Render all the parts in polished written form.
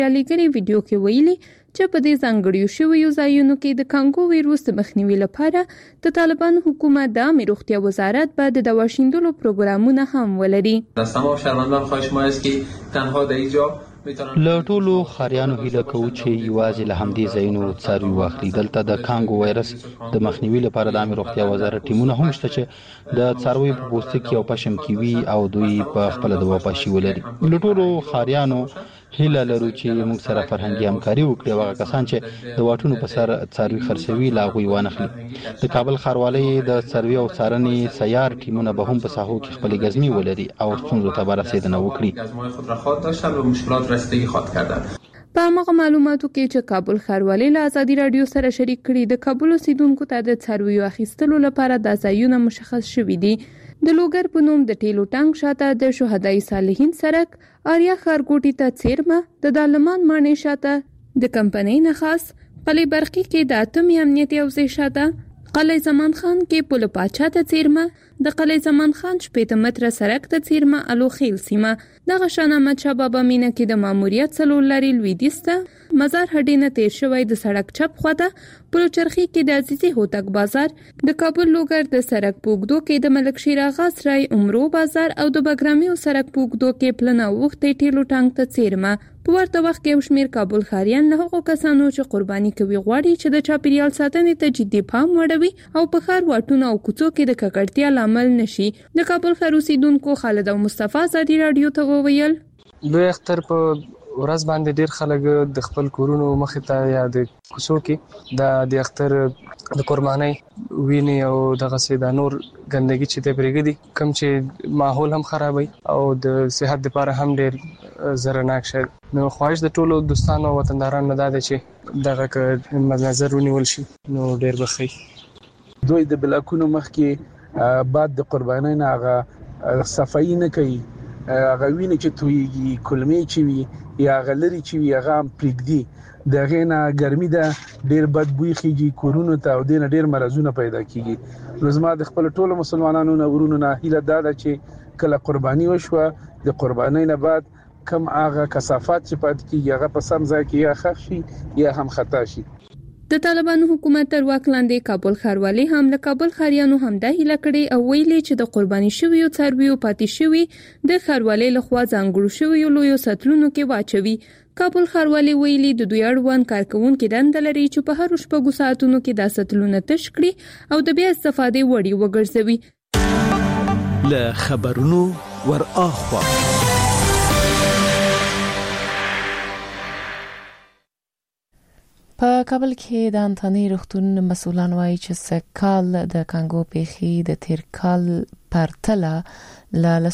لیګري ویډیو کې ویلي چې په دې ځانګړیو شویو ځایونو کې د کانګو ویروس د مخنیوي لپاره د طالبانو حکومت د عامه روغتیا وزارت به د دوا شیندلو پروګرامونه هم ولري. از تمام شهروندان خواهش ما است که تنها در اینجا له ټولو خاریانو هیله کوو چې یوازې له همدې ځایونو څاروي واخلي. دلته د کانګو وایرس د مخنیوي لپاره د عامه روغتیا وزارت ټیمونه هم شته چې د څارویو په پوستکي او پشم کې وي او دوی په خپل د واپاشي ولري. له ټولو خاریانو هیله لرو چې موږ سره فرهنګي همکاري وکړي او هغه کسان چې د واټونو په سر څاروي خرڅوي لا هغوی وانخلي. د کابل ښاروالۍ د څاروي او څارنې سیار ټیمونه به هم په ساحو کې خپلې ګزمې ولري او ستونزو ته به رسېدنه وکړي. په هغه معلوماتو کې چې کابل ښاروالۍ له ازادي راډیو سره شریک کړي د کابل اوسیدونکو ته د څارویو اخیستلو لپاره د ځایونه مشخص شوي دي. د لوګر په نوم د ټیلو ټانک شاته د شهدای صالحین سرک، آریا ښارګوټي ته څیرمه، د دالمان ماڼۍ شاته د کمپنۍ نخاس، قلعه برقي کې د اتمې امنیتي حوزې شاته، قلعه زمان خان کې پل پاچا ته څیرمه، د قلعه زمان خان 80 متره سرک ته څیرمه الوخیل سیمه، دغه شان احمد شاه بابا مینه کې د ماموریت څلور لري لویدیځ ته، مزار هډې نه تیر شوی د سړک چپ خواته، پلوچرخي کې د عزیزي هوتک بازار، د کابل لوګر د سرک پوګدو کې د ملک شیر آغا سرای عمرو بازار او د بګرامیو سرک پوګدو کې پلنه وخت ټیلو ټانک ته څیرمه. په ورته وخت کې یو شمېر کابل ښاریان له هغو کسانو چې قرباني کوي غواړي چې د چاپیریال ساتنې ته جدي پام وړوي او په ښار واټونو او کوڅو کې د ککړتیا لامل نشي. د کابل ښار اوسیدونکو خالد او مصطفی ازادي راډیو ته وویل لوی اختر په ورځ باندې ډیر خلک د خپل کورونو مخې ته یا د کوڅو کې د اختر د قربانۍ ویني او دغه سي د نور ګندګي چې ته پرېږدي کم چې ماحول هم خرابوي او د صحت لپاره هم ډیر زرناک شي. نو خواهش د ټولو دوستانو او وطندارانو نه ده چې دغه نظر ونیول شي نو ډیر بخي. دوی د بلاکونو مخ کې بعد د قربانۍ نه هغه صفایي نه کوي، هغه ویني چې تویږي، کلمې چې وي یا هغه لري چې وي هغه هم پرېږدي. دغه نه ګرمي ده ډیر بد بوی خيږي کورونو ته او دینه ډیر مرزونه پیدا کیږي. نو زما د خپل ټولو مسلمانانو نه ورونو نه هیله ده چې کله قرباني وشوه د قربانۍ نه بعد کم هغه کثافات چې پات کیږي هغه په سم ځای کې یا ښخ شي یا هم خطا شي. د طالبانو حکومت تر واک لاندې کابل ښاروالۍ هم له کابل ښاریانو همدا هیله کړې او ویلي چې د قرباني شویو څارویو پاتې شوي د ښاروالۍ لخوا ځانګړو شویو لویو سطلونو کې واچوي. کابل ښاروالۍ ویلي د دوی اړوند کارکونکو دنده لري چې په هر شپږو ساعتونو کې دا سطلونه تش کړي او د بیا استفادې وړ وګرځوي. له خبرونو ور اخوا په کابل کې د انټانی روغتون مسؤلان وایي چې سکهال د کانګو پیښې د تیر کال پرتله ل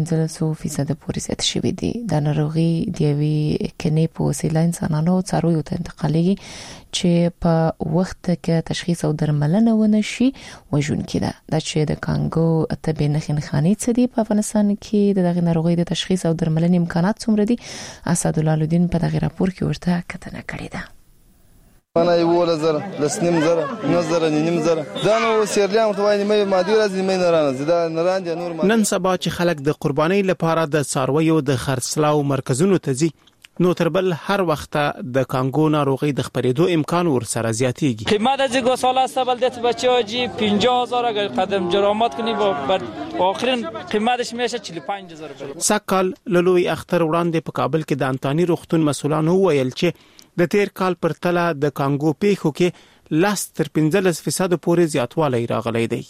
15% پورې زیات شوې دي. د ناروغي د وی کني په وسیله انسانانو څارویو ته انتقالېږي چې په وخت کې تشخیص او درملنه ونه شي وژونکې ده. دا چې د کانګو طبي نښانې څه دي په افغانستان کې د ناروغي د تشخیص او درملنې امکانات څومره دي، اسد الله الدین په دغه راپور کې ورته کتنه کړې ده. انا یوله زره لسنیم زره نظر نیم زره دا نو سیرلیان متوای مې مادي راځي مې نه رانه دا نران دي نور. نن سبا چې خلک د قربانۍ لپاره د څارویو د خرڅلاو مرکزونو ته ځي نو تر بل هر وخت د کانګو ناروغي د خپرېدو امکان ورسره زیاتېږي. قیمت از گوساله استبل دت بچه‌ها جی 50000 اگر قدم جرامت کنی با آخرین قیمتش میشه 45000. سکهال لوی اختر وړاندې په کابل کې د انټانی روغتون مسؤلانو ویل چې د تیر کال پر تله د کانګو پیښو کې 10-15% پورې زیاتوالی راغلی دی.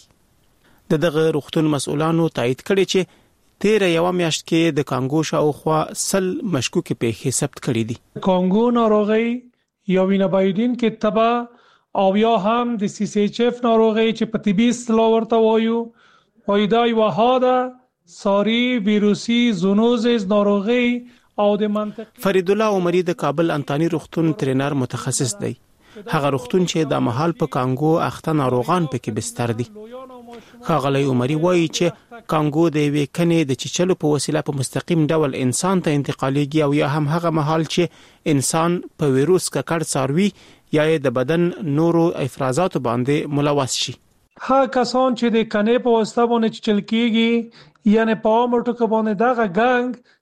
دغه روغتون مسؤلانو تایید کړي چې تیر یو میاشت کې د کانګو شاوخوا 100 مشکوک پیښې ثبت کړي دي. کانګو ناروغي یا وینابایدین کې تبا او یا هم د سی سی ایچ اف ناروغي چې په طبي اصطلاح ورته وایو وایدای وهاده ساری ویروسي زونوزز ناروغي او د منطق. فرید الله عمری د کابل انټانی روغتون ټرینر متخصص دی. هغه روغتون چې د محل په کانګو اخته ناروغان پکې بستر دي. ښاغلی عمری وایي چې کانګو د یوې کنې د چیچلو په وسیله په مستقیم ډول انسان ته انتقالیږي او یا هم هغه محل چې انسان په ویروس ککړ څاروي یا د بدن نورو افرازاتو باندې ملوث شي. ها کسان چې د کنې په واسطه باندې چیچل کیږي یعنی په موټو کې باندې دغه ګنګ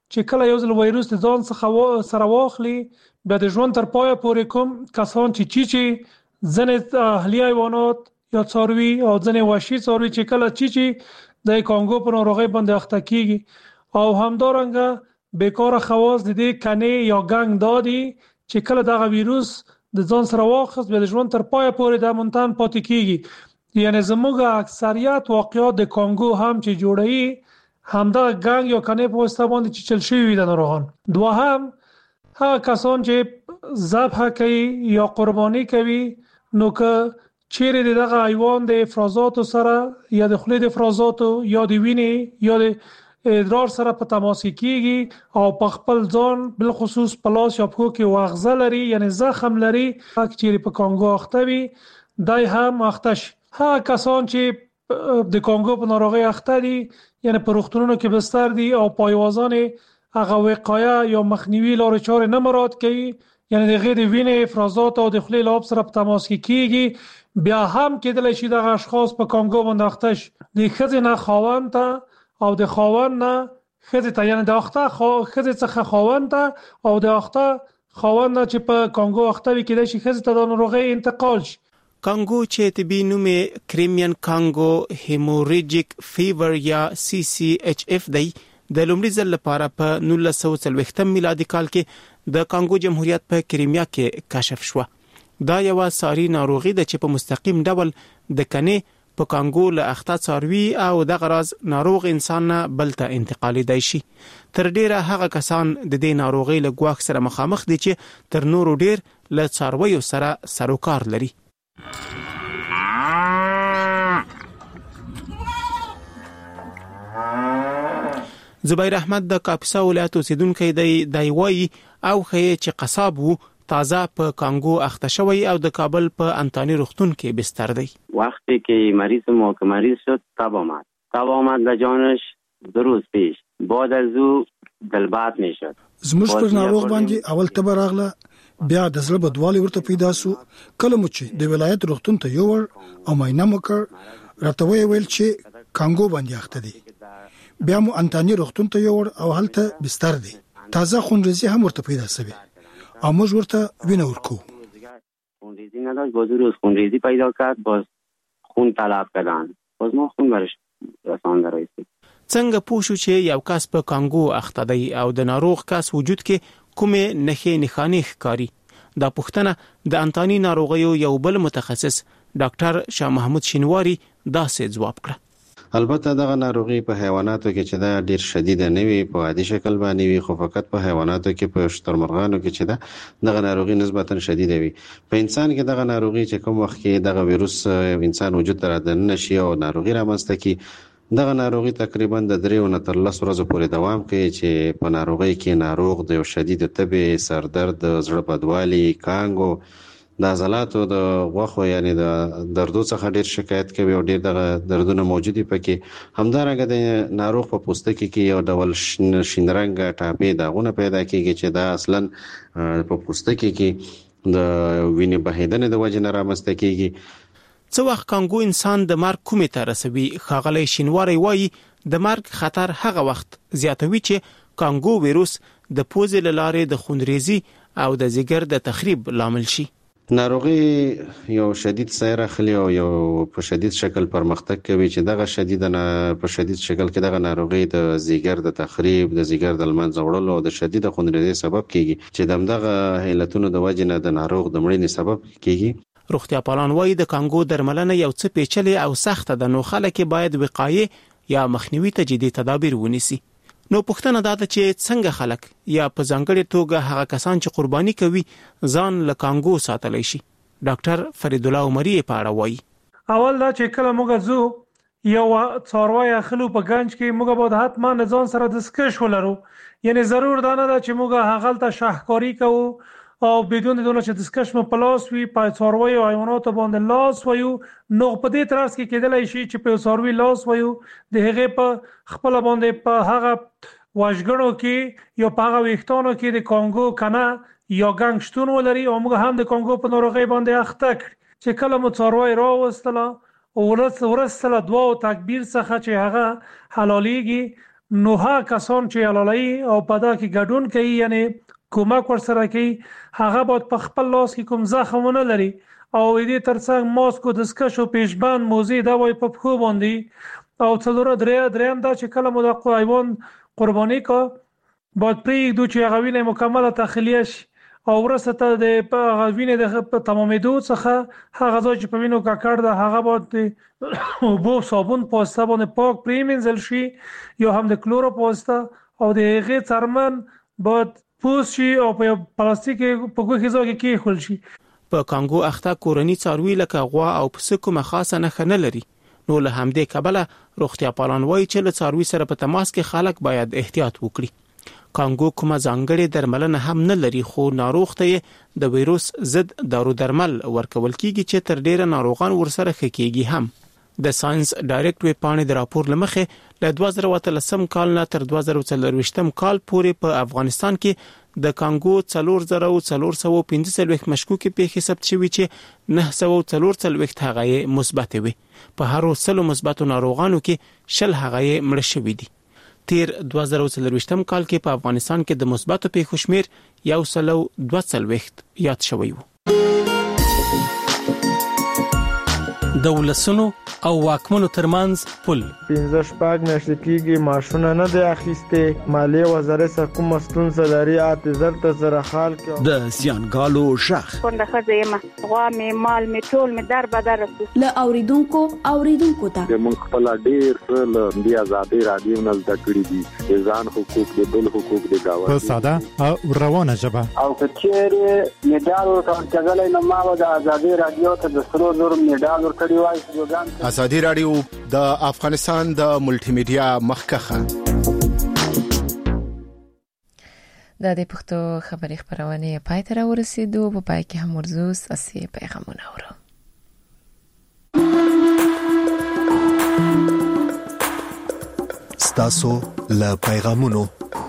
چې کله یو ځل وایروس د ځان څخه سره واخلي بیا د ژوند تر پایه پورې کوم کسان چې ځنې اهلي حیوانات یا څاروي او ځنې وحشي څاروي چې کله د کانګو په ناروغۍ باندې اخته کیږي او همدارنګه بیکاره خواص د دې کنې یا ګنګ دادي چې کله دغه ویروس د ځان سره واخیست بیا د ژوند تر پایه پورې د منتن پاتې کیږي. یعنی زموږ اکثریت واقعات د کانګو هم چې جوړوي همدغه ګنګ یا کنې په واسطه باندې چې چل شوي د ناروغان. دوهم هغه کسان چې ذبح کوي یا قرباني کوي نو که چیرې دغه حیوان د افرازاتو سره یا د خولې د افرازاتو یا د وینې یا د ادرار سره په تماس کیږي او په خپل ځان بل خصوص په لاس یا پښو کې واغزه لري یعنی زخم لري چې په کانګو اخته وي دای هم اخته شي. هغه کسان چې د کانګو په ناروغۍ اخته دي یعنی په روغتونونو کې بستر دي او پایوازان هغه وقایه یا مخنیوي لارې چارې نه مراعات کوي یعنی د غیر وینې افرازات او د خولې لاب سره په تماس کیږي بیا هم کېدلی شي دغه اشخاص په کانګو باندې اخته شي. د ښځې نه خاوند ته او د خاوند نه ښځې ته یعنی د اخته ښځې څخه خاوند ته او د اخته خاوند نه چې په کانګو اخته وي کېدای شي ښځې ته د ناروغۍ انتقال شي. کانګو چې طبي نوم یې کریمین کانګو هیموریجیک فیور یا CCHF دی د لومړي ځل لپاره په 1940 میلادي کال کې د کانګو جمهوریت په کریمیا کې کشف شو. دا یو ساري ناروغي ده چې په مستقیم ډول د کنې په کانګو له اخته څاروي او د غراز ناروغ انسان نه بل ته انتقالي دی شي. تر ډیره هغه کسان د دې ناروغي له ګواښ سره مخامخ دي چې تر نورو ډیر له څارویو سره سروکار لري. زبیر احمد د کاپیسا ولایت اوسیدونکی دی وایي او خې چې قصاب وو تازه په کانګو اخته شوی او د کابل په انتانی روغتون کې بستر دی. وقتی که مریض شد تب آمد و جانش 2 روز پیش بعد از او دلبات میشد. زموږ پر ناروغ باندې اول تبه راغله بیا د زړه بدوالی ورته پیدا سو. کله مو چې د ولایت روغتون ته یوړ او معاینه وکړ راته ویل چې کانګو باندې اخته دی. بیا مو انتانی روغتون ته یوړ او هلته بستر دی. تازه خونریزي هم ورته پیدا شوه او موږ ورته وینه ورکو. خونریزی نداشت باز روز خونریزی پیدا کرد باز خون طلب کردن باز ما خون برش رسانده رایستی. څنګه پوه شو چې یو کس په کانګو اخته دی او د ناروغ کس وجود کې کومې نښې ښکاري؟ دا پوښتنه د انتانی ناروغیو یو بل متخصص ډاکټر شاه محمود شینواری داسې ځواب کړ. البته دغه ناروغي په حیواناتو کې چې دا ډیر شدید نه وي په عادي شکل باندې وي خو فقط په حیواناتو کې په شترمرغانو کې چې دغه ناروغي نسبتا شدید وي. په انسان کې دغه ناروغي چې کوم وخت کې دغه ویروس انسان وجود ته راځي نشي او ناروغي رامنځته کی دغه ناروغي تقریبا د 3 نه تر 10 ورځې پورې دوام کوي چې په ناروغي کې ناروغ د شدید تبه سردرد زړه بدوالي کانګو د عضلاتو د غوښو یعنی د دردو څخه ډیر شکایت کوي او ډیر دغه دردونه موجودي پکې. همدارنګه د ناروغ په پوستکي کې یو ډول شین رنګ ټاپې داغونه پیدا کیږي چې دا اصلا په پوستکي کې د وینې بهیدنې د وجې نه رامنځته کیږي. څو وخت کانګو انسان د مرګ کومې ته رسوي؟ ښاغلی شینواری وایي د مرګ خطر هغه وخت زیاتوي چې کانګو ویروس د پوزې له لارې د خونریزي او د ځیګر د تخریب لامل شي. ناروغي یو شدید سیر اخلي او یو په شدید شکل پرمختګ کوي چې دغه په شدید شکل کې دغه ناروغي د ځیګر د تخریب د ځیګر د منځه وړلو او د شدید خونریزي سبب کیږي چې دغه علتونو د وجې نه د ناروغ د مړینې سبب کیږي. روغتیا پالان وایي د کانګو درملنه یو څه پیچلې او سخته ده نو خلک باید وقایې یا مخنیوي ته جدي تدابیر ونیسي. نو پوښتنه دا ده چې څنګه خلک یا په ځانګړې توګه هغه کسان چې قرباني کوي ځان له کانګو ساتلی شي؟ ډاکټر فرید الله عمری په اړه وایي. اول دا چې کله موږ زو یو څاروی اخلو په گنج کې موږ باید حتما ځان سره دستکش ولرو. یعنی ضرور دا نه ده چې موږ هغه ته شاهکاری کوو او بدون دونه چې دستکش مو پلاس وي په څاروي او حیواناتو باندې لاس وایو نو په دې ترڅ کې کېدلای شي چې په څاروي لاس وایو د هغه په خپل باندې په هغه واژګړو کې یا په هغه ویښتانو کې د کانګو کنه یا ګنګ شتون ولري او موږ هم د کانګو په ناروغۍ باندې اخته کړ چې کله مو څاروي راوستله او ورسله دعا او تکبیر څخه چې هغه حلاليږي نوها کسان چې علالای او پدا کې ګډون کوي یعنی کومک ورسره کوي هغه باید په خپل لاس کې کوم زخمونه لري او دې ترڅنګ ماسک او دستکشو پیشبند موزي دا وای په خو باندې او څلور دریم دا چې کله مو د حیوان قرباني کا باید پرېږدو چې هغه وینه مکمله تخلیه شي او ورسته ته د غوینه د تمامېدو څخه هغه ځای چې په وینو ککړ ده هغه باید اوبو صابون پوسته باندې پاک پریمنځل شي یا هم د کلورو پوسته او د هغې څرمن باید پوس شي او په پلاستیک په ګوښه ځای کې کېښول شي. په کانګو اخته کورنی څاروي لکه غوا او پسه کومه خاصه نښه نه لري. نو له همدې کبله روغتیا پالان وایي چې له څاروي سره په تماس کې خلک باید احتیاط وکړي. کانګو کومه ځانګړې درملنه هم نه لري خو ناروغ ته د وایروس ضد دارو درمل ورکول کیږي چې تر ډیره ناروغان ورسره خکېږي هم. د ساينس ډایرکټ وی پاڼې د راپور لمخه له 2013 کال نه تر 2024 کال پورې په افغانستان کې د کانګو 4415 مشکوکې پیښې ثبت شوې چې 944 هغه مثبت وي. په هر 100 مثبتو ناروغانو کې 10 هغه مړ شوي دي. تیر 2024 کال کې په افغانستان کې د مثبتو پیښو شمیر 122 یاد شوی وو. د ولسونو او واکمنو ترمنځ پل 15 میاشتې کېږي ماشونه نه دی اخیسته مالیه وزارت سره کوم ستونزه لري اعتذار ته زره خال کې د زیانګالو شخ څنګه خزیمه غوا می مال می ټول می در بدر له اوریدونکو ته موږ خپل ډیر له دی آزادي رادیو نه زده کړی دي ځان حقوق د بل حقوق د گاوه په ساده او روانه ژبه او کچېره میډال ورکړل نه ما د آزادي رادیو ته د سرو زر میډال ورکړی وای آزادي رادیو د افغانستان د ملټي میډیا مخکخه د دې پښتو خبري خبرونه پای ته ورسېدو په پای کې هم ورزوس اسې پیغامونه اورو. ستاسو له پیغامونو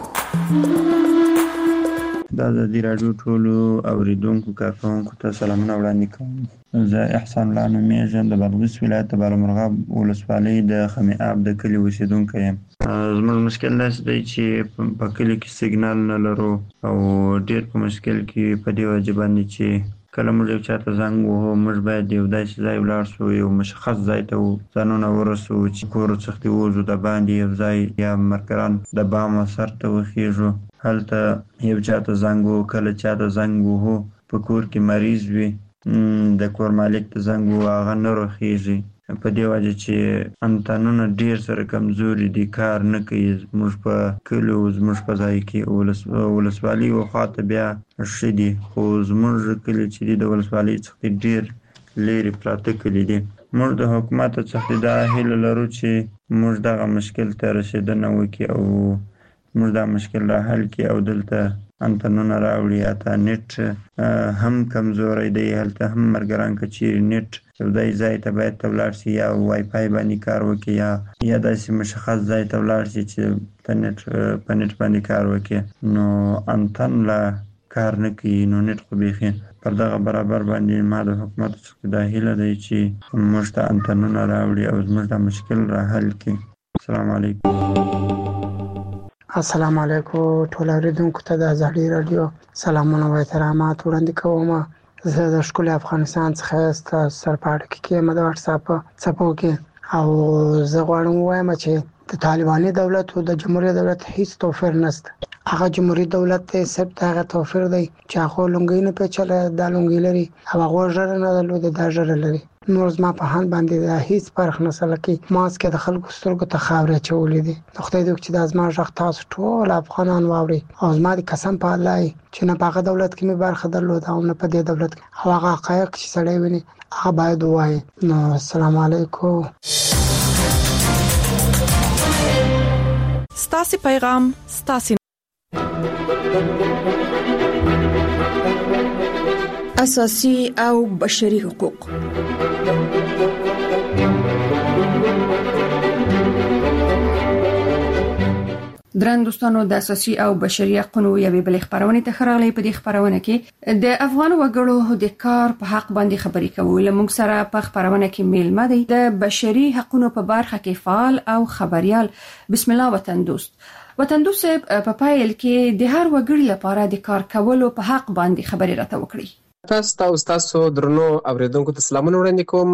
د آزادي رادیو ټولو اوریدونکو کارکونکو ته سلامونه وړاندې کوم. زه احسان الله نومېږم د بادغیس ولایت د بالامرغاب ولسوالۍ د خمي آب د کلي اوسیدونکی یم. زموږ مشکل داسې دی چې په کلي کې سیګنال نه لرو او ډېر په مشکل کې په دې وجه باندې چې کله موږ یو چاته زنګ وهو موږ باید یو داسې ځای ولاړ شو یو مشخص ځای ته ځانونه ورسو چې کور څخه ووځو د باندې یو ځای یا مرکران د بامه سر ته وخیږو هلته یو چاته زنګ وهو کله چاته زنګ وهو په کور کې مریض وي د کور مالک ته زنګ وهو هغه نه روخیږي په دې وجه چې انتنونه ډیر سره کمزوري دي کار نه کوي. زموږ په کلو زموږ په ځای کې ولسوالي او خاطه بیا شدي خو زموږ کلی چې د ولسوالي څخه ډیر لري پراته کلی دي. موږ د حکومت څخه دا هیله لرو چې موږ دغه مشکل ته رسیدنه وکړي او موږ دا مشکل را حل کړي او دلته انتنونه راوړي. اته نت هم کمزوري دی هلته هم مرګران کچیر نت یو ځای ته باید تبلار شي یا وای فای باندې کار وکړي یا داسې مشخص ځای ته ولاړ شي چې په نت باندې کار وکړي. نو انتن لا کار نه کوي نو نت خو بیخي پر دغه برابر باندې ما د حکومت څخه دا هیله دی چې موږ ته انتنونه راوړي او زموږ د مشکل را حل کړي. السلام علیکم. السلام علیکم ټول اوریدونکو ته د آزادي رادیو سلامونه او احترامات وړاندې کوم. زه د ښکلي افغانستان څخه سرپاړه کې د واتس اپ څپو کې او زه غواړم وایم چې د طالباني دولت او د جمهوریت دولت هیڅ توفیر نشته. هغه جمهوریت دولت ته صرف هغه توفیر دی چې هغه لونګي نه پیچله د لونګي لري او هغه ژر نه درلود د ژر لري. نور زما په هان باندې د هیڅ فرق نسل کې ماسک د خلکو سترګو ته خاورې چولې دي. خدای دې چې د ازما ژغ تاسو ټول افغانان واوري او زما د قسم په الله چې نه په دولت کې مې برخه درلود او نه په دې دولت کې هغه حقایق چې سړی ویني هغه باید وایي. نو السلام علیکم. ستاسو پیغام ستاسو اساسي او بشري حقوق. درن دوستانو د اساسي او بشري حقوقو یوې بلې خبرونه ته خراغلي. په دې خبرونه کې د افغان وګړو د کار په حق باندې خبرې کوو. لمونږ سره په خبرونه کې میلمه دی د بشري حقوقو په برخه کې فعال او خبريال بسم الله وطن دوست. وطن دوست په پایل کې د هر وګړي لپاره د کار کولو په حق باندې خبرې راته وکړي. تاسو درنو اوریدونکو ته سلامونه وړاندې کوم.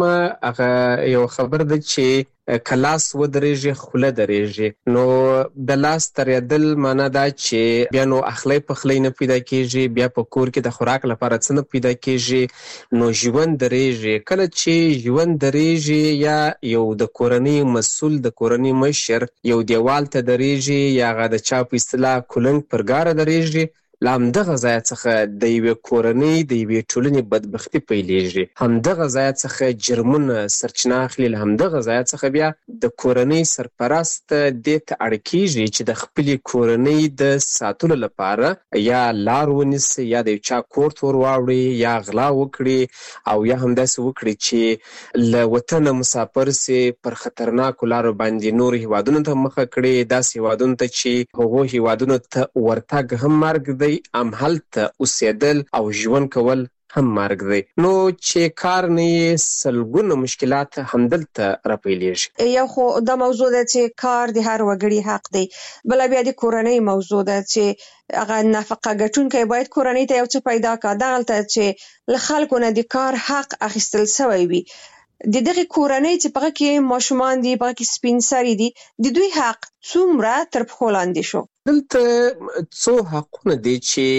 هغه یو خبر ده چې کلاس ودرېږي خوله درېږي. نو د لاس ترېدل معنا دا چې بیا نو اخلي پخلی نه پیدا کېږي، بیا په کور کې د خوراک لپاره څه نه پیدا کېږي، نو ژوند درېږي. کله چې ژوند درېږي یا یو د کورنۍ مسؤل د کورنۍ مشر یو دیوال ته درېږي یا هغه د چا په اصطلاح کولنګ پرګاره درېږي، همدغه ځای څخه د یوې کورنۍ د یوې ټولنې بدبختي پیلېږي. همدغه ځای څخه جرمونه سرچینه اخلي. همدغه ځای څخه بیا د کورنۍ سرپرست دې ته اړ کېږي چې د خپلې کورنۍ د ساتلو لپاره یا لار ونیسي یا د یو چا کور ته ور واوړي یا غلا وکړي او یا همداسې وکړي چې له وطنه مسافر سي پر خطرناکو لارو باندې نور هیوادونو ته مخه کړي، داسې هیوادونو ته چې هغو هیوادونو ته ورتګ هم مرګ دی، همهلته اوسېدل او ژوند کول هم مرګ دی. نو چې کار نه یې سلګونه مشکلات همدلته راپیلېږي. یو خو دا موضوع ده چې کار د هر وګړي حق دی، بل بیا د کورنۍ موضوع ده چې هغه نفقه ګټونکی باید کورنۍ ته یو څه پیدا کړي. دغلته چې له خلکو نه د کار حق اخیستل شوی وي، د دغه کورنۍ چې په کې ماشومان دي، په کې سپین سري دي، د دوی حق څومره تر پښو لاندې شو. دلته څو حقونه دي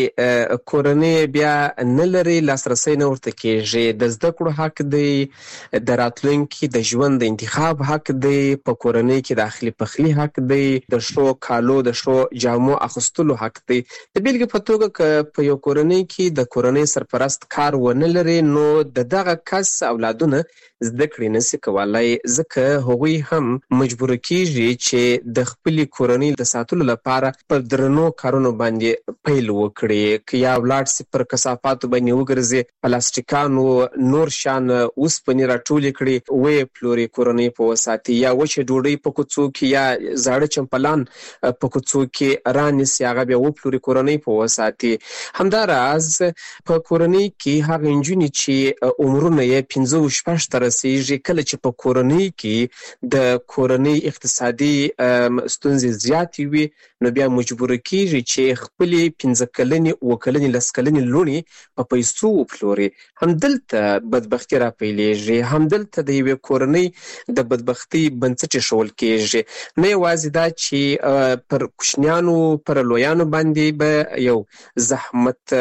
چې کورنۍ بیا نه لري، لاسرسی نه ورته کېږي. د زده کړو حق دی، د راتلونکي د ژوند د انتخاب حق دی، په کورنۍ کې د اخلي پخلي حق دی، د ښو کالو د ښو جامو اخیستلو حق دی. د بیلګې په توګه که په یو کورنۍ کې د کورنۍ سرپرست کار ونه لري، نو د دغه کس اولادونه زده کړې نشي کولای، ځکه هغوی هم مجبور کېږي چې د خپلې کورنۍ د ساتلو لپاره پر درنو کارونو باندې پیل وکړي. که یا ولاړ سي پر کثافاتو باندې وګرځي، پلاستیکانو نور شان اوسپنې راټولې کړي، ویې پلوري کورنۍ په وساتي، یا وچه ډوډۍ په کوڅو کې یا زاړه چمپلان په کوڅو کې رانیسي، هغه بیا وپلوري کورنۍ په وساتي. همداراز په کورنۍ کې هغه نجونې چې عمرونه یې 15-16 ته رسېږي، کله چې په کورنۍ کې د کورنۍ اقتصادي ستونزې زیاتې وي، نو بیا مجبور کېږي چې خپلې 15 کلنې 7 کلنې 10 کلنې لوڼې په پیسو وپلوري. همدلته بدبختي راپیلېږي، همدلته د یوې کورنۍ د بدبختۍ بنسټ ایښودل کېږي. نه یوازې دا چې پر کوچنیانو پر لویانو باندې به یو زحمت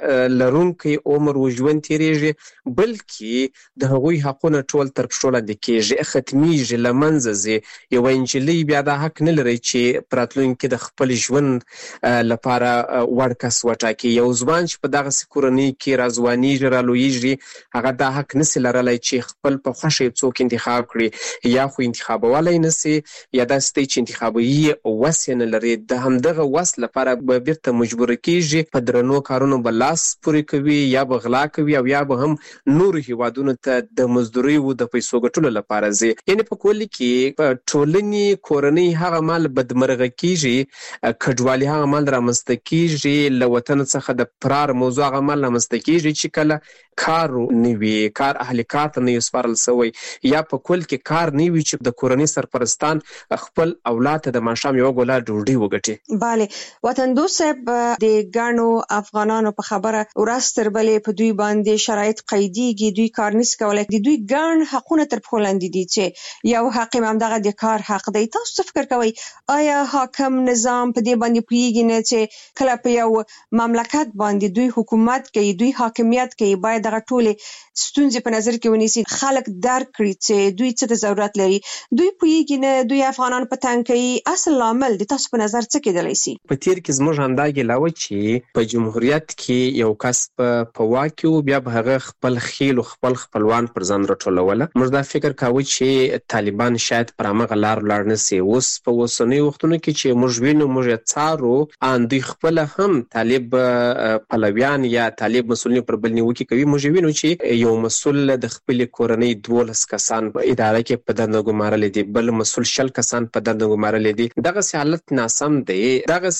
لرونکی عمر و ژوند تېرېږي، بلکې د هغوی حقونه ټول تر پښو لاندې کېږي، ختمیږي، له منځه ځي. یوه نجلۍ بیا دا حق نه لري چې په راتلونکي کې د خپل ژوند لپاره وړ کس وټاکي. یو ځوان چې په دغسې کورنۍ کې راځوانېږي، رالویېږي، هغه دا حق نسي لرلی چې خپل په خوښه څوک انتخاب کړي، یا خو انتخابولی نسي، یا داسې دی چې انتخابوي وس یې نه لري. د همدغه وس لپاره به بیرته مجبور کېږي، په درنو کارونو به لاس پورې کوي، یا به غلا کوي، او یا به هم نورو هیوادونو ته د مزدوریو د پیسو ګټلو لپاره ځي. یعنې په کل کې په ټولنې کورنۍ هغه مال بدمرغه کېږي، کډوالي هغه مال رامنځته کېږي، له وطن څخه د فرار موضوع هغه مال رامنځته کېږي چې کله کار نه وي، کار اهل کار ته نه وي سپارل شوی، یا په کل کې کار نه وي چې د کورنۍ سرپرستان خپل اولاد ته د ماښام یوه ګوله ډوډۍ وګټي. بله وطن دوست صاحب، د ګڼو افغانانو په خبره ورځ تر بلې په دوی باندې شرایط قیدېږي، دوی کار نشي کولی، د دوی ګڼ حقونه تر پښو لاندې دي چې یو حق یې همدغه د کار حق دی. تاسو څه فکر کوئ؟ آیا حاکم نظام په دې باندې پوهېږي نه چې کله په یو مملکت باندې دوی حکومت کوي، دوی حاکمیت کوي، باید دغه ټولې ستونزې په نظر کې ونیسي، خلک درک کړي چې دوی څه ته ضرورت لري. دوی پوهېږي نه، دوی افغانان په تنګ کوي. اصل لامل د تاسو په نظر څه کېدلی سي؟ په تیر کې زموږ همدا ګیله وه چې په جمهوریت کې یو کس په واک کې و، بیا به هغه خپل خیل او خپل خپلوان پر ځان راټولوله. موږ دا فکر کاوه چې طالبان شاید پر همغه لار ولاړ نه سي. اوس په اوسنیو وختونو کې چې موږ وینو، موږ یې څارو، ان دوی خپله هم طالب پلویان یا طالب مسؤلین پر بل نیوکې کوي. موږ وینو چې یو مسؤل د خپل کورنۍ 12 کسان په اداره کې په دنده ګمارل دي، بل مسؤل 10 کسان په دنده ګمارل دي. دغه حالت ناسم دی. دغه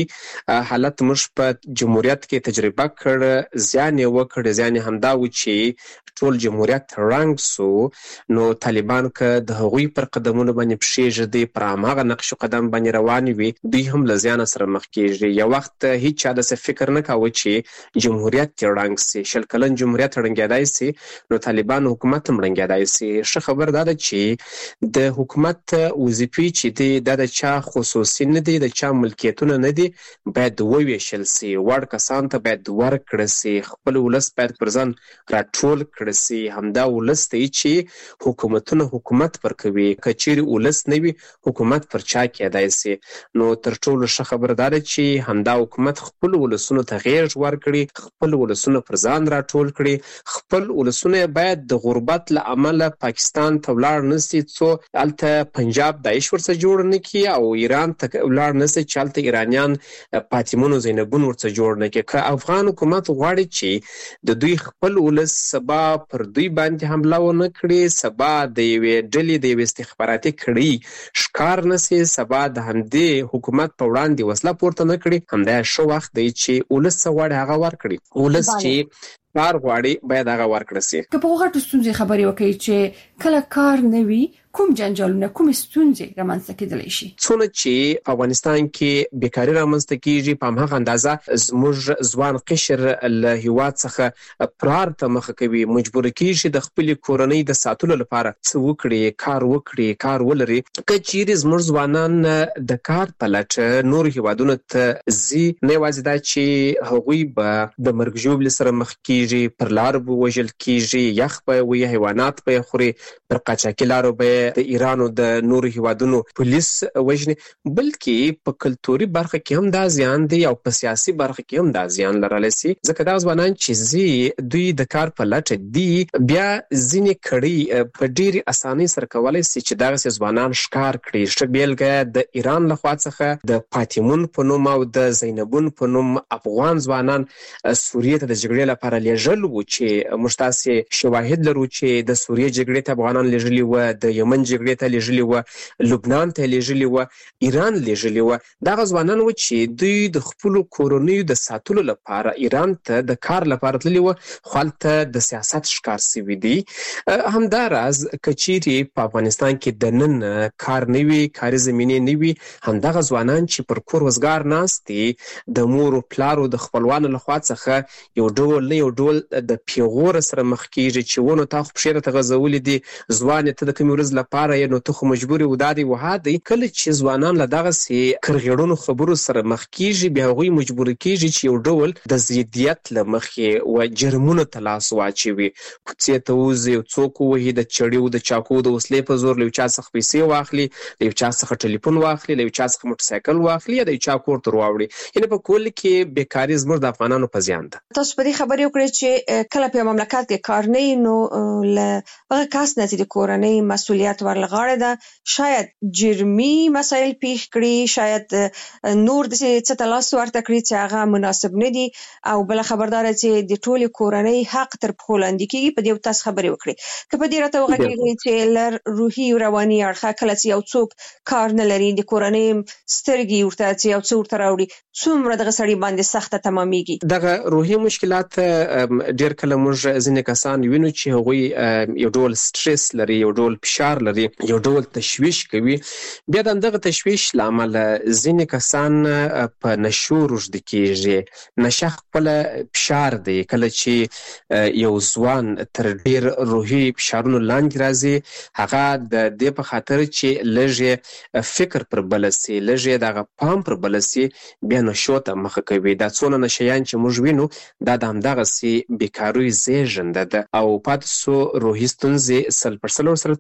حالت موږ په جمهوریت کې تجربه کړ، ځان یې وکړ، ځان همدا و چې ټول جمهوریت رنګ سو. نو طالبان که د هغوی پر قدمونو باندې پښې ږدي، پر هماغه نقش قدم باندې روان وي، دوی هم له زیانه سره مخ کېږي. یو وخت هیڅ چا داسې فکر نه کاوه چې جمهوریت یې ړنګ سي، 20 کلن جمهوریت ړنګېدای سي، نو طالبان حکومت هم ړنګېدای سي. ښه خبر دا ده چې د حکومت وظیفې چې دي دا د چا خصوصي نه دي، د چا ملکیتونه نه دي، باید وویشل سي، وړ کسان ته باید ورکړه سي، خپل ولس باید پر ځان راټول کړه سي. همدا ولس دی چې حکومتونه حکومت پر کوي، که چیرې ولس نه وي حکومت پر چا کېدای سي. نو تر ټولو ښه خبر دا ده چې همدا حکومت خپل ولسونو ته غېږ ورکړي، خپل ولسونه پر ځان راټول کړي، خپل ولسونه باید د غربت له امله پاکستان ته ولاړ نه سي، څو هلته پنجاب داعش ورڅخه جوړ نه کړي، او ایران ته ولاړ نه سي چې هلته ایرانیان فاطمون او زینبون ورڅخه جوړ نه کړي. که افغان حکومت غواړي چې د دوی خپل ولس سبا پر دوی باندې حمله ونه کړي، سبا د یوې ډلې د یوې استخباراتي کړۍ ښکار نه سي، سبا د همدې حکومت په وړاندې وسله پورته نه کړي، همدا ښه وخت دی چې ولس څه غواړي هغه ورکړي. ولس چې کار غواړي باید هغه ورکړه سي. که په غټو ستونزې خبرې وکړي چې کله کار نه وي، کوم جنجالونه، کوم ستونزې رامنځته کېدلی شي؟ څونه چې په افغانستان کې بیکاري رامنځته کېږي، په هماغه اندازه زموږ ځوان قشر له هېواد څخه فرار ته مخه کوي، مجبور کېږي د خپلې کورنۍ د ساتلو لپاره څه وکړي، کار وکړي، کار ولري. که چیرې زموږ ځوانان د کار په لټه نورو هېوادونو ته ځي، نه یوازې دا چې هغوی به د مرګ ژوبلې سره مخ کېږي، پر لارو به وژل کېږي، یخ به وي، حیوانات به یې خوري، پر قاچاقي لارو به د ایران او د نورو هیوادونو پولیس وژني، بلکې په کلتوري برخه کې هم دا زیان دی او په سیاسي برخه کې هم دا زیان لرلی سي. ځکه دا ځوانان چې زی دوی د کار په لټه دي، بیا ځینې کړي په ډېرې اسانۍ سره کولی سي چې دغسې ځوانان ښکار کړي. ښه بېلګه د ایران لخوا څخه د فاطمون په نوم او د زینبون په نوم افغان ځوانان سوریې ته د جګړې لپاره لیږل و، چې موږ تاسې شواهد لرو چې د سوریې جګړې ته افغانان لیږلي وه، د یمن جګړې ته لیږلي وه، لبنان ته لیږلي وه، ایران لیږلي وه. دغه ځوانان و چې دوی د خپلو کورنیو د ساتلو لپاره ایران ته د کار لپاره تللي وه، خو هلته د سیاست ښکار سوي دي. همداراز که چیرې په افغانستان کې د نن کار نه وي، کاري زمینې نه وي، همدغه ځوانان چې پر کور وزګار ناست دي، د مور او پلارو د خپلوانو لخوا څخه یو ډول نه یو ډول د پیغور سره مخ کېږي چې ونه تا خو پښې راته غځولې دي، ځوانې ته د کومې ورځ لپاره یې نو ته خو مجبور یې ودا دی وها دی. کله چې ځوانان له دغسې کرغېړنو خبرو سره مخ کېږي، بیا هغوی مجبور کېږي چې یو ډول د ضدیت له مخې و جرمونو ته لاس واچوي، کوڅې ته ووځي، یو څوک ووهي، د چړیو د چاقو د وسلې په زور له یو چا څخه پیسې واخلي، له یو چا څخه ټلیفون واخلي، له یو چا څخه موټرسایکل واخلي، یا د یو چا کور ته راوړي. یعنې په کل کې بیکاري زموږ د افغانانو په زیان ده. تاسو په دې خبرې وکړئ چې کله په مملکت کې کار نه وي، نو له هغه کس نه چې د کورنۍ مسؤلیت ورلغاړه ده، شاید جرمي مسایل پیښ کړي، شاید نور د څه ته لاس ورته کړي چې هغه مناسب نه دي، او بل خبردار چې د ټولې کورنۍ حق تر پښو لاندې کېږي. په دې تاسو خبرې وکړئ. که په دې راته وغږېږئ چې له روحي او رواني اړخه کله چې یو څوک کار نه لري، د کورنۍ سترګې ورته چې یو څه ورته راوړي، څومره دغه سړي باندې سخته تمامېږي. دغه روحي مشکلات ډېر کله موږ ځینې کسان وینو چې هغوی یو ډول سټرس لري، یو ډول فشار لري، یو ډول تشویش کوي. بیا د دغه تشویش له امله ځینې کسان په نشو روږدي کېږي. نشه خپله فشار دی. کله چې یو ځوان تر ډېر روحي فشارونو لاندې راځي، هغه د دې په خاطر چې لږ فکر پر بله سي، لږ دغه پام پر بله سي، بیا نشو ته مخه کوي. دا څونه نشیان چې موږ وینو، دا د همدغسې بیکاریو زېږنده ده، او پاتې سو روحي ستونزې 100% ورسره تړلې دي.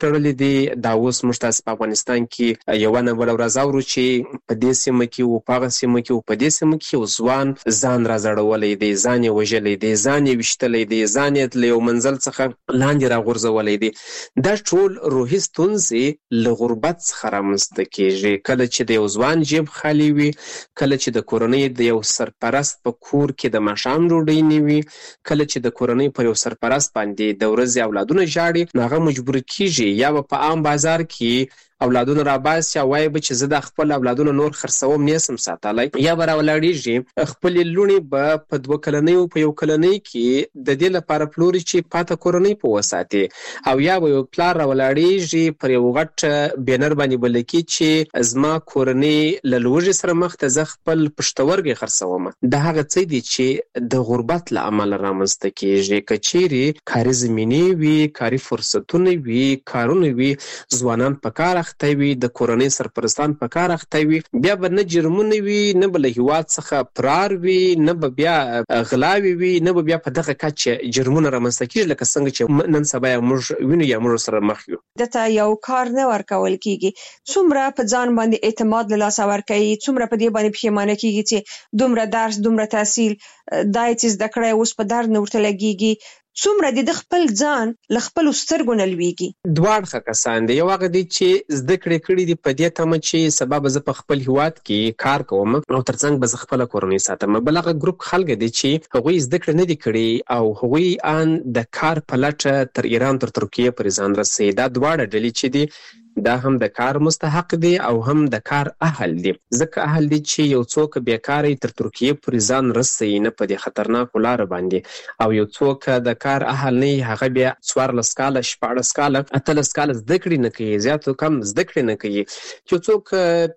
دي دا اوس موږ تاسو په افغانستان کې یو نه بل ورځ اورو چې په دې سیمه کې او په هغه سیمه کې او په دې سیمه کې یو ځوان ځان راځړولی دی، ځان یې وژلی دی، ځان یې ویشتلی دی، ځان یې له یو منزل څخه لاندې راغورځولی دی. دا ټول روحي ستونزې له غربت څخه رامنځته کېږي. کله چې د یو ځوان جیب خالي وي، کله چې د کورنۍ د یو سرپرست په کور کې د ماښام ډوډۍ نه وي، کله چې د کورنۍ پر یو سرپرست باندې د ورځې اولادونه ژاړي، نو هغه مجبور کېږي یا به په عام بازار کې اولادونه راباسي او وایي به چې زه د خپل اولادونه نور خرڅوم نه سم ساتلی، یا به راولاړېږي خپلې لوڼې به په 2 کلنۍ او په 1 کلنۍ کې د دې لپاره پلوري چې پاته کورنۍ په وساتي، او یا به یو پلار راولاړېږي پر یو غټ بینر باندې به لیکي چې زما کورنۍ له لوږې سره مخ ته، زه خپل پښتورګی خرڅوم. د هغه څه دي چې د غربت له امله رامنځته کېږي. که چیرې کاري زمینې وي، کاري فرصتونه وي، کارونه وي، ځوانان په کار اخته وي، د کورنۍ سرپرستان په کار اخته وي، بیا به نه جرمونه وي، نه به له هیواد څخه فرار وي، نه به بیا غلاوې وي، نه به بیا په دغه کچه جرمونه رامنځته کېږي لکه څنګه چې نن سبا موږ وینو یا موږ سره مخ یو. دته یو کار نه ورکول کېږي، څومره په ځان باندې اعتماد له لاسه ورکوي، څومره په دې باندې پښیمانه کېږي چې دومره درس، دومره تحصیل، دا یې چې زده کړی اوس په درد نه ورته لګېږي، څومره د خپل ځان له خپلو سترګو نه لوېږي. دوه اړخه کسان دي. یو هغه دي چې زده کړې کړي دي په دې تمه چې سبا به زه په خپل هیواد کې کار کوم او ترڅنګ به زه خپله کورنۍ ساتم. بل هغه ګروپ خلک دي چې هغوی زده کړې نه دي کړي او هغوی ان د کار په لټه تر ایران تر ترکیې پورې ځان رسوي. دا دواړه ډلې چې دي دا هم د کار مستحق دي او هم د کار اهل دي. ځکه اهل دي چې یو څوک بیکاره تر ترکیې پورې ځان رسوي نه په دې خطرناکو لارو باندې، او یو څوک د کار اهل نه هغه بیا 14 کاله 16 کاله 18 کاله زده کړې نه کوي، زیات کم زده کړې نه کوي. چې څوک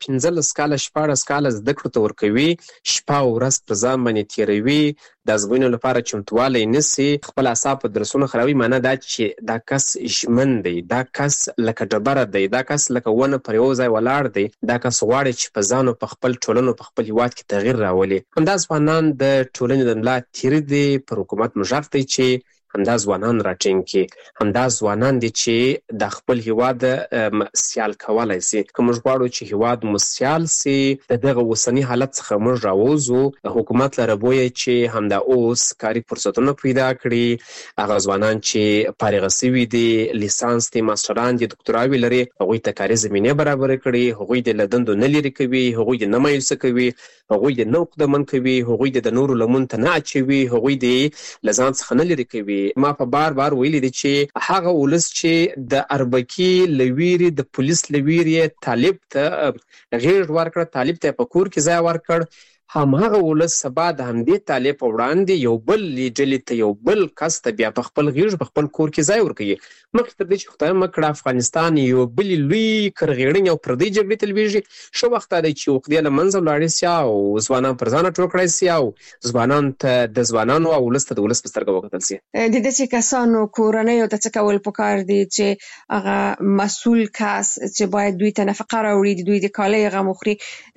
15 کاله 16 کاله زده کړو ته ورکوي، شپه او ورځ پر ځان باندې تیروي، د ازموینو لپاره چمتوالی نسی، خپل اعصاب په درسونو خرابوي. معنا دا چې دا کس ژمن دی، دا کس لکه ډبره دی، دا کس لکه ونه پر یو ځای ولاړ دی، دا کس غواړي چې په ځان او په خپل ټولنو په خپل هیواد کې تغییر راولي. همدا ځوانان د ټولنې د ملا تیر دي، پر حکومت مژغ دی چې همدا ځوانان راټینګ کړي. همدا ځوانان دي چې د خپل هیواد سیال کولی سي. که موږ غواړو چې هیواد مو سیال سي، د دغه اوسني حالت څخه موږ راووځو، حکومت لره بویه چې همدا اوس کاري فرصتونه پیدا کړي. هغه ځوانان چې فارغ سوي دي، لیسانس دي، ماسټران دي، دکتراوې لري، هغوی ته کاري زمینې برابرې کړي، هغوی د له دندو نه لرې کوي، هغوی د نه مایوسه کوي، هغوی د نه عقدمن کوي، هغوی د نورو لمون ته نه اچوي، هغوی د له ځان څخه نه لرې کوي. ما په بار ویلي دي چې هغه ولس چې د اربکي له ویرې، د پولیس له ویرې طالب ته غېږ ورکړه، طالب ته په کور کې ځای ورکړ، هماغه ولس سبا د همدې طالب په وړاندې یو بل ډلې ته، یو بل کس ته بیا په خپل غېږ په خپل کور کې ځای ورکوي. مخکې تر دې چې خدای مه کړه افغانستان یو بلې لوی کرغېړنې او پردۍ جګړې ته لوېږي، ښه وخت دا دی چې عقدې له منځه ولاړې سي او ځوانان پر ځانه ټول کړی سي او ځوانانو ته د ځوانانو او ولس ته د ولس په سترګه وکتل سي. د داسې کسانو کورنیو ته څه کول پکار دي چې هغه مسؤل کس چې باید دوی ته نفقه راوړي، د دوی د کالۍ غم وخوري،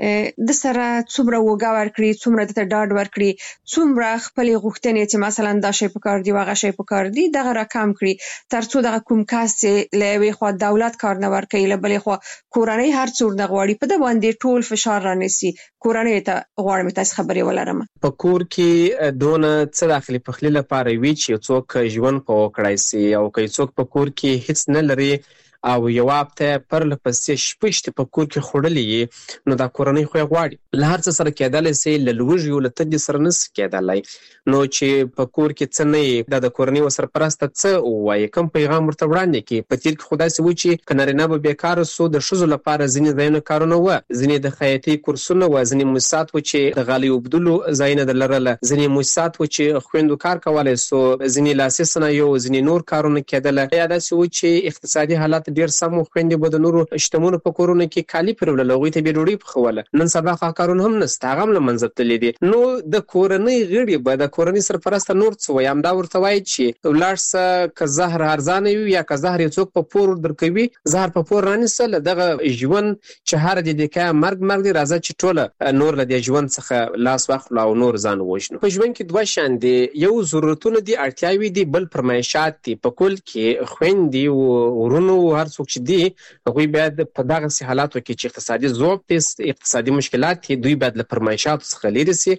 د سره څومره وږه ورکړي، څومره دته ډاډ ورکړي، څومره خپلې غوښتنې چې مثلا دا شی پکار دی هغه شی پکار دی دغه راکم کړي، تر څو دغه کوم کس چې له یوې خوا دولت کار نه ورکوي، له بلې خوا کورنۍ هر څه ورنه غواړي، په ده باندې ټول فشار رانیسي. کورنۍ ته غواړم تاسې خبرې ولرم. په کور کې دونه څه داخلي پخلي لپاره وي چې یو څوک ژوند په وکړی سي، او که یو څوک په کور کې هیڅ نه لري او یو هفته پرله پسې شپه شته په کور کې خوړلې، نو دا کورنۍ خو یې غواړي. له هر څه سره کېدلی سي، له لوږې او له تندې سره نسي کېدلی. نو چې په کور کې څه نه یې، دا د کورنۍ و سرپرسته څه ووایي، کوم پیغام ورته وړاندې کړي. په تېر کې خو داسې و چې که نارینه به بېکاره سو، د ښځو لپاره ځینې ځایونه کارونه وه، ځینې د خیاطۍ کورسونه وه، ځینې مؤسسات و چې د غالۍ اوبدلو ځایونه د لرله، ځینې مؤسسات و چې خویندو کار کولی سو، ځینې لاسي صنایع، ځینې نور کارونه کېدله. یا داسې و چې اقتصادي حالات ډېر سم و، خویندې به د نورو شتمنو په کورونو کې کالي پرېوړل، هغوی ته به یې ډوډۍ پخوله. نن سبا کارونه هم نشته، هغه هم له منځه تللي دي. نو د کورنۍ غړي به د کورنۍ سرپرسته نور څه وایي، همدا ورته وایي چې ولاړ شه، که زهر ارزانه وي یا که زهر یو څوک په پور درکوي، زهر په پور رانیسه، له دغه ژوند چې هر دې که مرګ دی، راځه چې ټوله نور له دې ژوند څخه لاس واخلو او نور ځان ووژنو. په ژوند کې دوه شیان دي، یو ضرورتونه دي، اړتیاوې دي، بل فرمایشات دي. په کل کې خویندې، ورونو، هر څوک چې دی هغوی باید په دغه سي حالاتو کې چې اقتصادي ضعف اقتصادي مشکلات دوی باید له فرمایشاتو څخه لري سي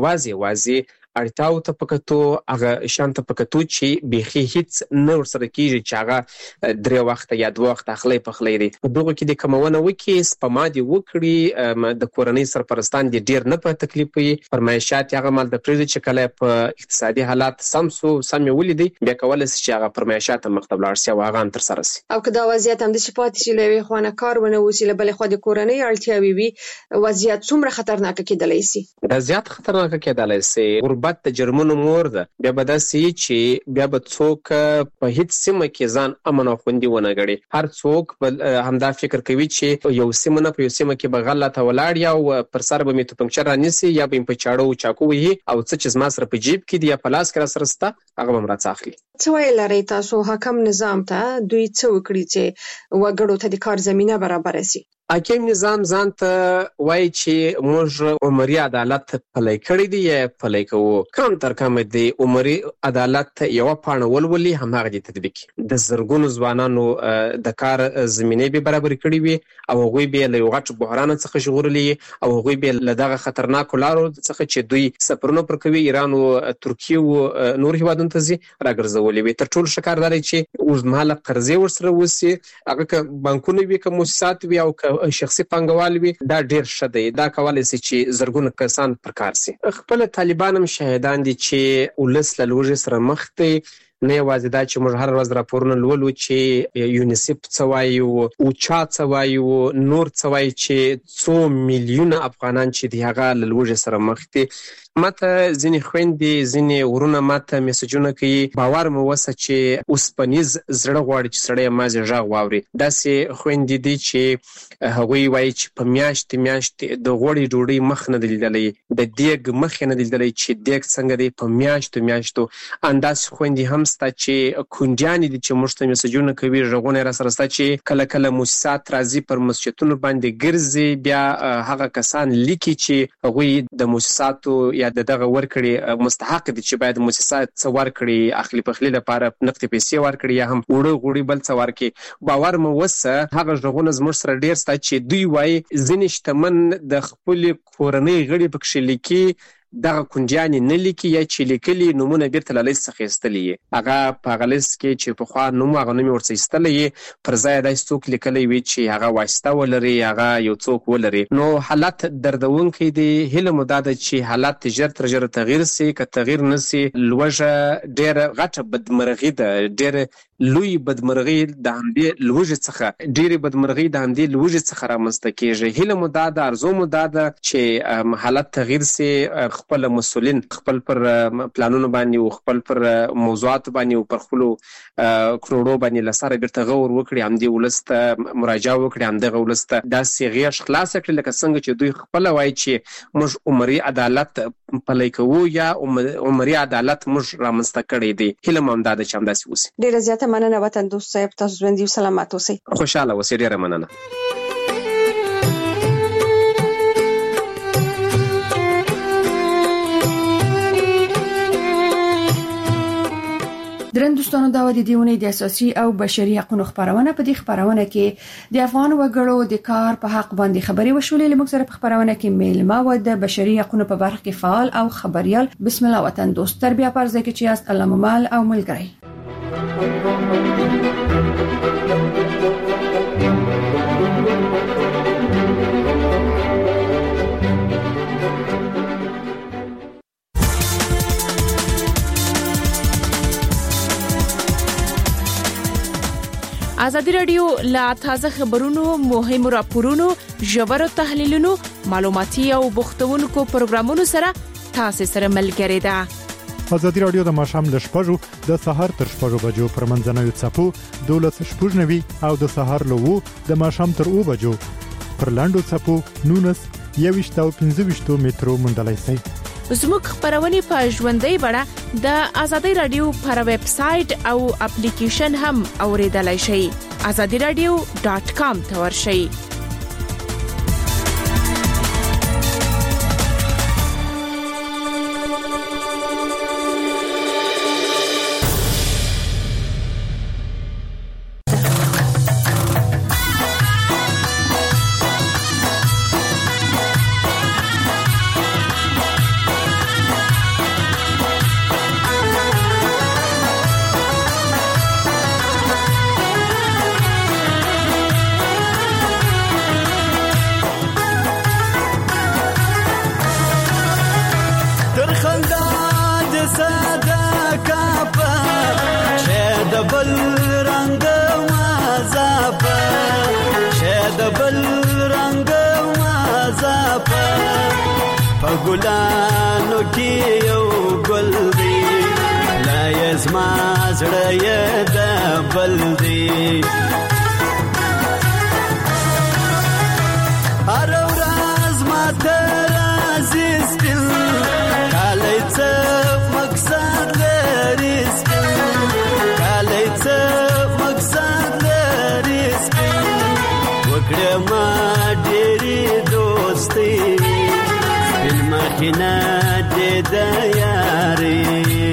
یوازې اړتیاو ته پکتو هغه شان ته پکتو چې بيخي هیڅ نه ورسره کیږي چې هغه 3 وخت یا 2 وخت اخلي پخلي دي په دغه کې د کمونه وکي سپما دي وکړي د کورنۍ سرپرستان دي ډیر نه په تکلیف وي فرمایشات هغه مال د پریز چې کله په اقتصادي حالات سم ولیدي بیا کولای شي چې هغه فرمایشات مختبل ارسي او هغه تر سره سي او که دا وضعیت هم د شپات شي لوي خوانه کار ونه وسیله بل خو د کورنۍ اړتیاوي وي وضعیت څومره خطرناک کېدلی شي دا زیات خطرناک کېدلی شي غربت د جرمونو مور ده بیا به داسې چې بیا به څوک په هیڅ سیمه کې ځان امن او خوندي ونه ګڼي هر څوک همدا فکر کوي چې یو سیمه نه په یو سیمه کې به غلطه ولاړ یا پر سر به میته پنکچر رانیسي یا به په چاړو چاکو وي او څه چې زما سره په جیب کې دی یا په لاس کې سره ستا هغه به مراد اخلي څه ویل لري تاسو حکم نظام ته دوی څه وکړي چې وګړو ته د کار زمينه برابر شي حاکم نظام ځان ته وایي چې موږ عمري عدالت پلی کړی دی یا پلی کوو کم تر کمه دی عمري عدالت یو پاڼه ولولي هماغه د تطبیق د زرګونو ځوانانو د کار زمینه به برابر کړی وي او هغوی به له غټ بحران څخه ژغورلي او هغوی به له دغه خطرناک لارو څخه چې دوی سفرونه پر کوي ایران او ترکیه او نور هیوادونو ته ځي راګرځولي وي تر ټولو شکرداري چې اوږدمهاله قرضې ورسره وسي هغه بانکونه وي که مؤسسات وي او شخصي پانګوال وي دا ډیر ښه دی دا کولای شي چې زرګونه کسان پر کار سي خپل طالبان هم شاهدان دي چې ولس له لوږې سره مخ دي نه یوازې دا چې موږ هر ورځ راپورونه لولو چې یونیسف څه وایي او چا څه وایي او نور څه وایي چې 2 میلیونه افغانان چې دی هغه له لوږې سره مخ دي ماته ځینې خويندې ځینې ورونه ماته میسجونه کوي باور مو وسه چې اوسپنیز زړه غواړي چې سړی مازه ژغ واوري داسې خويندې دي چې هغوی وایي چې په میاشت د غوړي ډوډۍ مخ نه لیدلې د دیګ مخ نه لیدلې چې دیګ څنګه دی په میاشتو انداز خويندې هم ستا چې کونډیان دي چې موږ ته میسجونه کوي ژغونه را سره ستا چې کله مؤسسات راځي پر مسجدونو باندې ګرځي بیا هغه کسان لیکي چې هغوی د مؤسساتو یا دغه ورکړي مستحق دي چې باید مؤسسات څه ورکړي اخلي پخلي لپاره نقد پیسې ورکړي یا هم وړي بل څه ورکړي باور مو وسه هغه ژغونه زموږ سره ډیر ستا چې دوی وایي ځینې شتمن د خپل کورنۍ غړي پکښې لیکي دغه کونډیان نه لیکي یا چې لیکلي نمونه بیرته له لیست څخه ایستلي هغه په هغه لیست کې چې پخوا نوم هغه نوم ورڅ ایستلی پر ځای داسې څوک لیکلی وي چې هغه واسطه ولري هغه یو څوک ولري نو حالت دردونکی دی هیله مو دا ده چې حالات ژر تر ژره تغییر سي که تغییر نه سي لوږه ډېره غټه بدمرغي ده ډېره لوی بدمرغي د همدې لوږې څخه ډېرې بدمرغي د همدې لوږې څخه رامنځته کېږي هیله مو دا ده ارزو مو دا ده چې حالت تغییر سي خپل مسؤلین خپل پر پلانونو باندې او خپل پر موضوعات باندې او پر خپل کروڑو باندې لساره بیرته غور وکړي همدې ولسته مراجعه وکړي همدغه ولسته داسې غیږ خلاص کړي لکه څنګه چې دوی خپل وایي چې موږ عمري عدالت پلی کوو یا عمري عدالت موږ رامنځته کړی دی هیله مو همدا ده چې همداسې وسي ډېره زیاته مننه وطن دوست صاحب تاسو ژوندي او سلامت اوسئ خوشحاله اوسئ ډېره مننه درن دوستانو دا د دیونه د اساسي او بشري حقوقو خبرونه په دې خبرونه کې د افغان وګړو د کار په حق باندې خبري وشولې لمک سره په خبرونه کې میلمه و د بشري حقوقو په برخه کې فعال او خبريال بسم الله وطن دوست تربیه پرځه کې چې است الله مال او ملګری ازادي رادیو لا تازه خبرونو مهم راپورونو ژور تحلیلونو معلوماتي او بوختونکو پروګرامونو سره تاسو سره ملګری ده ازادي رادیو د ماشام ل شپږو د سحر تر شپږو بجو پر منځنوي چپو 12:00 او د سحر له 2 د ماشام تر 2 بجو پر لاندو چپو 19:15 مترو منډلای سي زموږ خبرونه په ژوندۍ بڼه د ازادي رادیو پر ویب سټ او اپلیکیشن هم اوریدلای شئ azadiradio.com ته ورشئ ګلانو کې یو ګل دی لا یزما زړه یې د بل دی هر ورځ ماته راځي سپین کالی څه مقصد لري سپین کالی څه مقصد لري سپین وکړه ما ډېرې دوستي سپین مخینه دې د یاري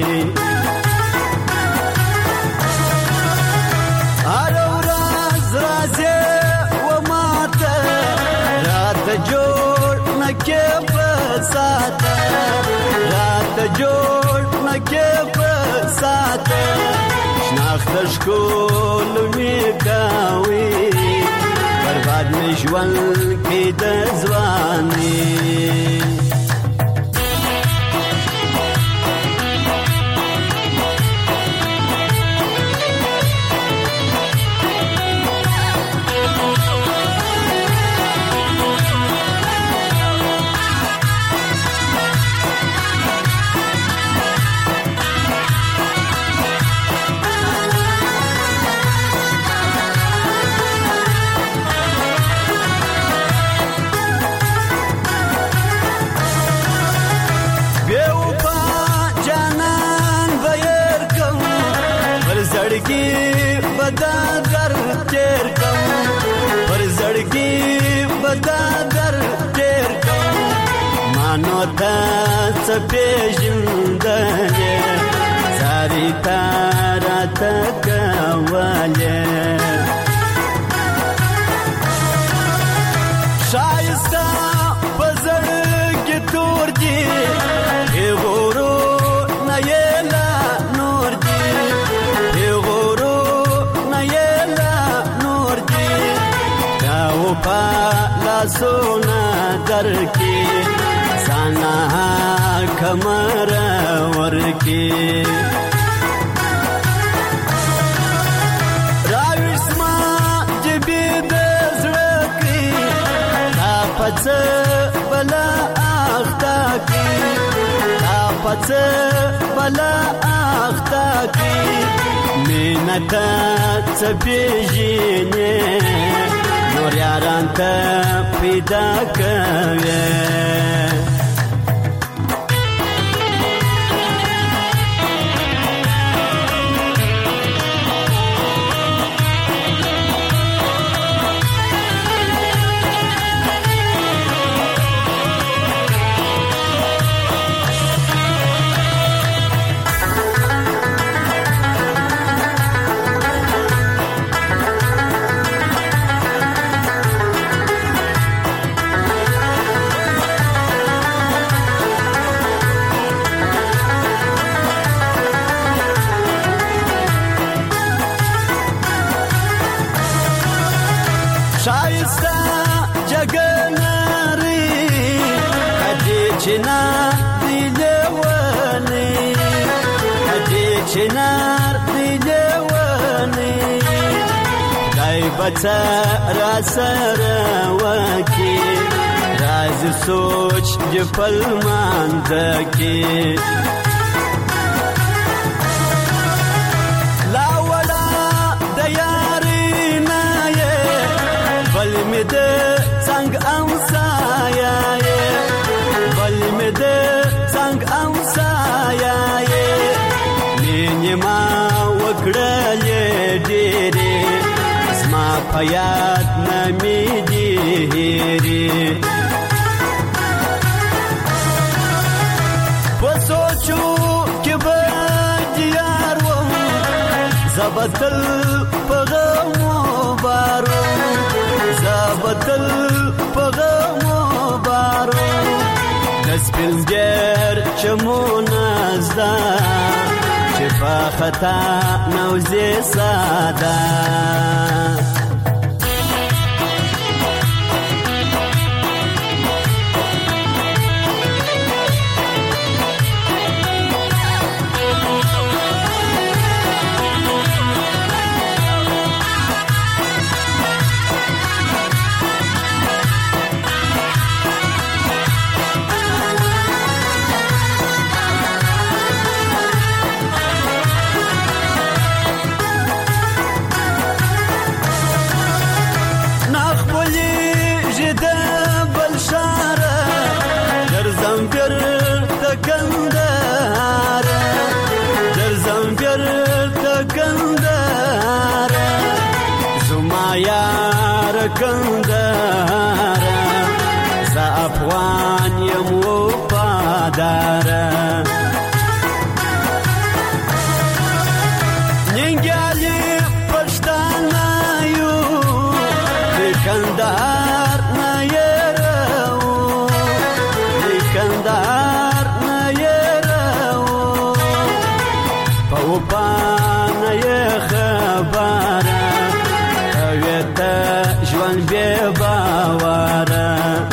هر ورځ راځي و ماته راته جوړ نکې په ساته راته جوړ نکې په ساته شناخت ښکول مې کوي برباد مې ژوند کې د ځواني بدا در تیر کم پر زړګي بدا در تیر کم مانو تا څه پیژندلې ساری تارا تکواله شایسته په زړګي تور دي غورو نه یلا نور دي پالا سونا در کی سانا کمر ور کی راوسما جبی دزړه کی تا پڅ بلا اختا کی تا پڅ بلا اختا کی مینتا څپېژنې نور یاران ته پیدا کوي شایسته جګناري کدي چنار دی لونی کدي چنار دی لونی دای بچا را سره وکی راز سوچ جپل ماندکی بل د څنګه امسایا بل مې د څنګه امسایا مینه ما وکړلې ډېرې زما په یاد نه مې ډېرې په سوچو کې به دیار وم زبتل په غمو بارو زبتل پغمو بارو دسپلگر چمونا زدا چه پا خطا نوزی سادا کندهار زما یار کندهار ز افغان یم وفادار ننګیالي پښتانه یو د کندهار نه یو د کندهار نه یو په وپانه یې خبره کوي ته ژوند بې باوره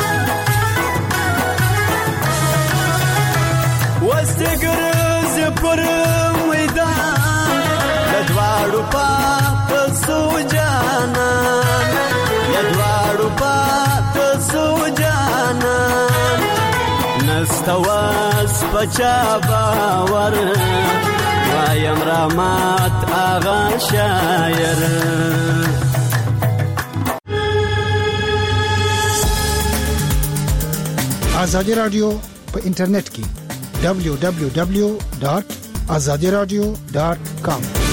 اوس دې ګرځې پر میدان د دواړو پاته سو جانان د دواړو پاته سو جانان نسته واس په چا باور وایم رحمت آغا شاعر آزادی رادیو په انټرنیټ کې www.azadiradio.com